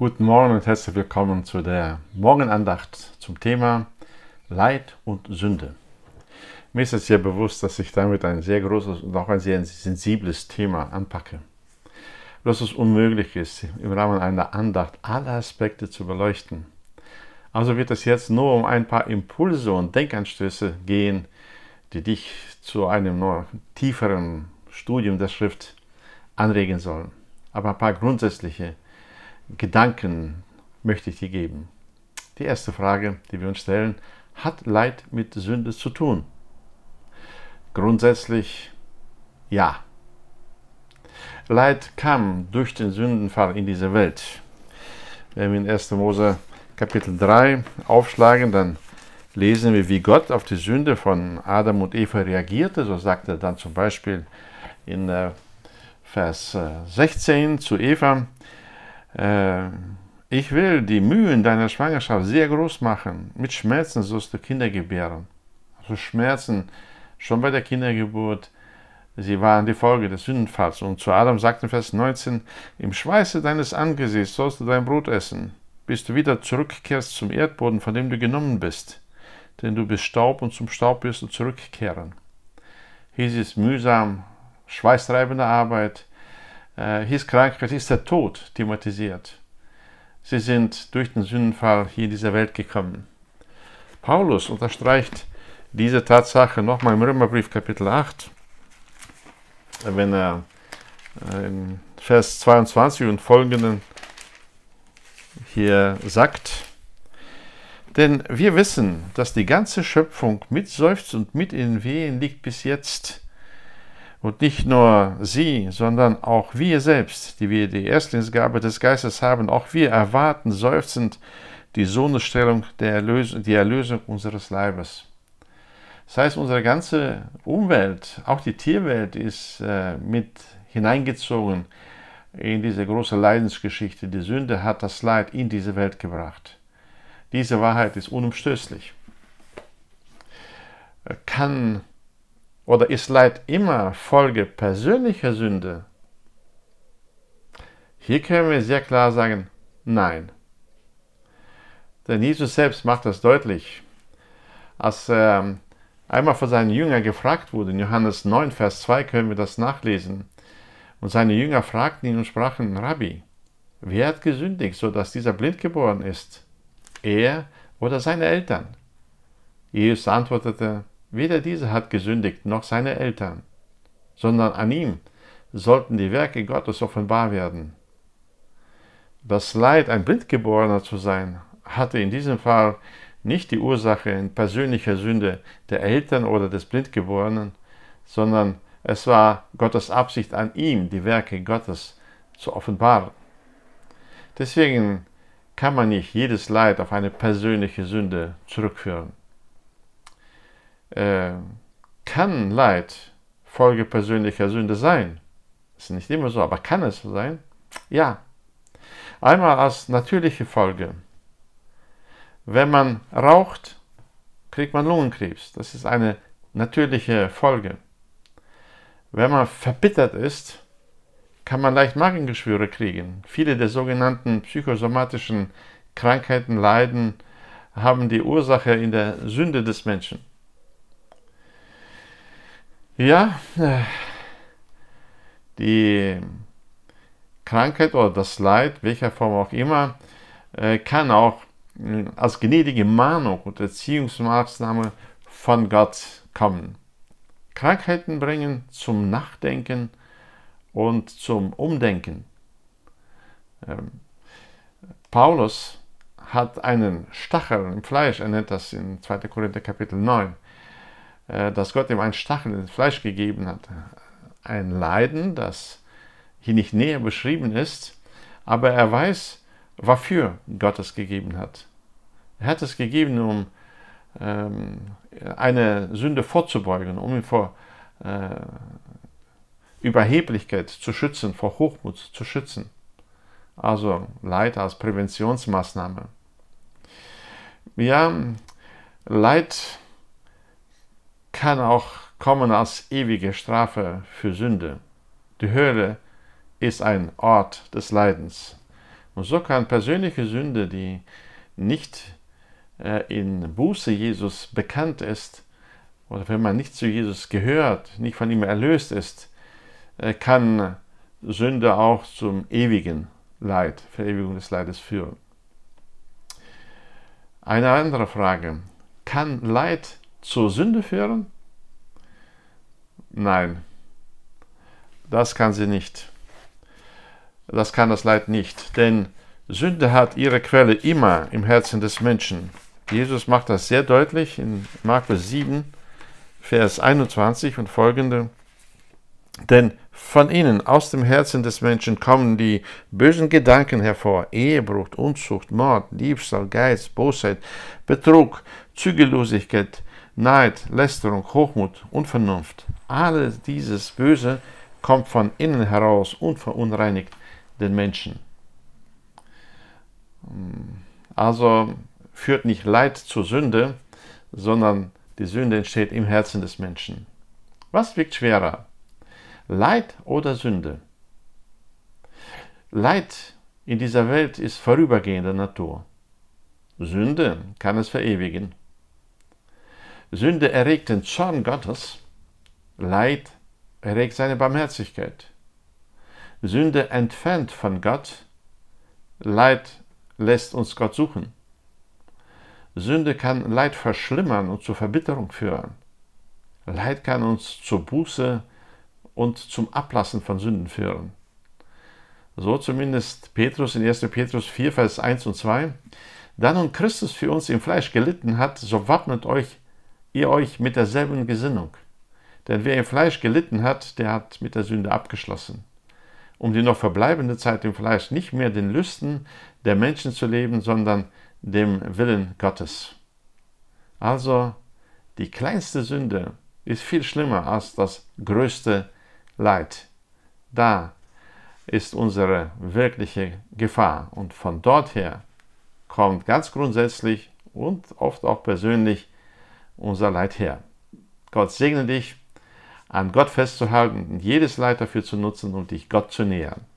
Guten Morgen und herzlich willkommen zu der Morgenandacht zum Thema Leid und Sünde. Mir ist es sehr bewusst, dass ich damit ein sehr großes und auch ein sehr sensibles Thema anpacke. Dass es unmöglich ist, im Rahmen einer Andacht alle Aspekte zu beleuchten. Also wird es jetzt nur um ein paar Impulse und Denkanstöße gehen, die dich zu einem noch tieferen Studium der Schrift anregen sollen. Aber ein paar grundsätzliche Gedanken möchte ich dir geben. Die erste Frage, die wir uns stellen: Hat Leid mit Sünde zu tun? Grundsätzlich ja. Leid kam durch den Sündenfall in diese Welt. Wenn wir in 1. Mose Kapitel 3 aufschlagen, dann lesen wir, wie Gott auf die Sünde von Adam und Eva reagierte. So sagt er dann zum Beispiel in Vers 16 zu Eva: Ich will die Mühen deiner Schwangerschaft sehr groß machen. Mit Schmerzen sollst du Kinder gebären. Also Schmerzen schon bei der Kindergeburt, sie waren die Folge des Sündenfalls. Und zu Adam sagt in Vers 19: Im Schweiße deines Angesichts sollst du dein Brot essen, bis du wieder zurückkehrst zum Erdboden, von dem du genommen bist. Denn du bist Staub und zum Staub wirst du zurückkehren. Hier ist es mühsam, schweißtreibende Arbeit. Hier ist Krankheit, hier ist der Tod thematisiert. Sie sind durch den Sündenfall hier in diese Welt gekommen. Paulus unterstreicht diese Tatsache nochmal im Römerbrief Kapitel 8, wenn er in Vers 22 und folgenden hier sagt: Denn wir wissen, dass die ganze Schöpfung mitseufzt und mit in Wehen liegt bis jetzt. Und nicht nur sie, sondern auch wir selbst, die wir die Erstlingsgabe des Geistes haben, auch wir erwarten seufzend die Sohnesstellung, die Erlösung unseres Leibes. Das heißt, unsere ganze Umwelt, auch die Tierwelt, ist mit hineingezogen in diese große Leidensgeschichte. Die Sünde hat das Leid in diese Welt gebracht. Diese Wahrheit ist unumstößlich. Ist Leid immer Folge persönlicher Sünde? Hier können wir sehr klar sagen, nein. Denn Jesus selbst macht das deutlich. Als er einmal von seinen Jüngern gefragt wurde, in Johannes 9, Vers 2 können wir das nachlesen. Und seine Jünger fragten ihn und sprachen: Rabbi, wer hat gesündigt, sodass dieser blind geboren ist? Er oder seine Eltern? Jesus antwortete: Weder dieser hat gesündigt, noch seine Eltern, sondern an ihm sollten die Werke Gottes offenbar werden. Das Leid, ein Blindgeborener zu sein, hatte in diesem Fall nicht die Ursache in persönlicher Sünde der Eltern oder des Blindgeborenen, sondern es war Gottes Absicht, an ihm die Werke Gottes zu offenbaren. Deswegen kann man nicht jedes Leid auf eine persönliche Sünde zurückführen. Kann Leid Folge persönlicher Sünde sein? Das ist nicht immer so, aber kann es so sein? Ja. Einmal als natürliche Folge. Wenn man raucht, kriegt man Lungenkrebs. Das ist eine natürliche Folge. Wenn man verbittert ist, kann man leicht Magengeschwüre kriegen. Viele der sogenannten psychosomatischen Krankheiten, Leiden, haben die Ursache in der Sünde des Menschen. Ja, die Krankheit oder das Leid, welcher Form auch immer, kann auch als gnädige Mahnung und Erziehungsmaßnahme von Gott kommen. Krankheiten bringen zum Nachdenken und zum Umdenken. Paulus hat einen Stachel im Fleisch, er nennt das in 2. Korinther Kapitel 9, dass Gott ihm einen Stachel ins Fleisch gegeben hat. Ein Leiden, das hier nicht näher beschrieben ist, aber er weiß, wofür Gott es gegeben hat. Er hat es gegeben, um eine Sünde vorzubeugen, um ihn vor Überheblichkeit zu schützen, vor Hochmut zu schützen. Also Leid als Präventionsmaßnahme. Ja, Leid kann auch kommen als ewige Strafe für Sünde. Die Hölle ist ein Ort des Leidens. Und so kann persönliche Sünde, die nicht in Buße Jesus bekannt ist, oder wenn man nicht zu Jesus gehört, nicht von ihm erlöst ist, kann Sünde auch zum ewigen Leid, Verewigung des Leides führen. Eine andere Frage: Kann Leid zur Sünde führen? Nein, das kann sie nicht. Das kann das Leid nicht, denn Sünde hat ihre Quelle immer im Herzen des Menschen. Jesus macht das sehr deutlich in Markus 7, Vers 21 und folgende. Denn von ihnen, aus dem Herzen des Menschen, kommen die bösen Gedanken hervor: Ehebruch, Unzucht, Mord, Diebstahl, Geiz, Bosheit, Betrug, Zügellosigkeit, Neid, Lästerung, Hochmut, Unvernunft. Alles dieses Böse kommt von innen heraus und verunreinigt den Menschen. Also führt nicht Leid zur Sünde, sondern die Sünde entsteht im Herzen des Menschen. Was wiegt schwerer? Leid oder Sünde? Leid in dieser Welt ist vorübergehender Natur. Sünde kann es verewigen. Sünde erregt den Zorn Gottes, Leid erregt seine Barmherzigkeit. Sünde entfernt von Gott, Leid lässt uns Gott suchen. Sünde kann Leid verschlimmern und zur Verbitterung führen. Leid kann uns zur Buße und zum Ablassen von Sünden führen. So zumindest Petrus in 1. Petrus 4, Vers 1 und 2. Da nun Christus für uns im Fleisch gelitten hat, so wappnet ihr euch mit derselben Gesinnung. Denn wer im Fleisch gelitten hat, der hat mit der Sünde abgeschlossen, um die noch verbleibende Zeit im Fleisch nicht mehr den Lüsten der Menschen zu leben, sondern dem Willen Gottes. Also die kleinste Sünde ist viel schlimmer als das größte Leid. Da ist unsere wirkliche Gefahr, und von dort her kommt ganz grundsätzlich und oft auch persönlich unser Leid her. Gott segne dich, an Gott festzuhalten und jedes Leid dafür zu nutzen, um dich Gott zu nähern.